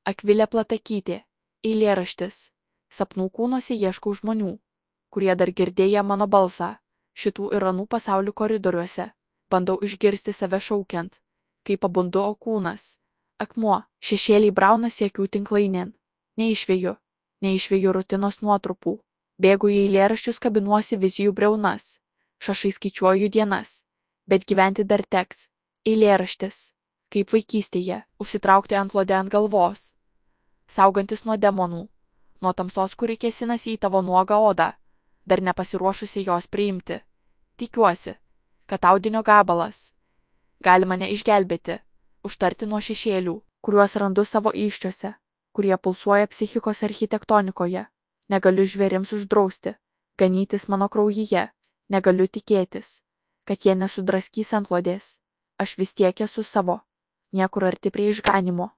Akvilė Platakytė. Eilėraštis. Sapnų kūnuose ieškau žmonių, kurie dar girdėję mano balsą, šitų ir anų pasaulių koridoriuose. Bandau išgirsti save šaukiant, kai pabundu, o kūnas. Akmuo, šešėliai braunasi akių tinklainėn. Neišveju rutinos nuotrupų. Bėgu į eilėraščius, kabinuosi vizijų briaunas. Šašai skaičiuoju dienas. Bet gyventi dar teks. Eilėraštis. Kaip vaikystėje, užsitraukti antklodę ant galvos. Saugantis nuo demonų. Nuo tamsos, kuri kėsinasi į tavo nuogą odą, dar nepasiruošusi jos priimti. Tikiuosi, kad audinio gabalas gali mane išgelbėti, užtarti nuo šešėlių, kuriuos randu savo įsčiuose, kurie pulsuoja psichikos architektonikoje. Negaliu žvėrims uždrausti ganytis mano kraujyje, negaliu tikėtis, kad jie nesudraskys antklodės. Aš vis tiek esu savo, niekur arti prie išganimo.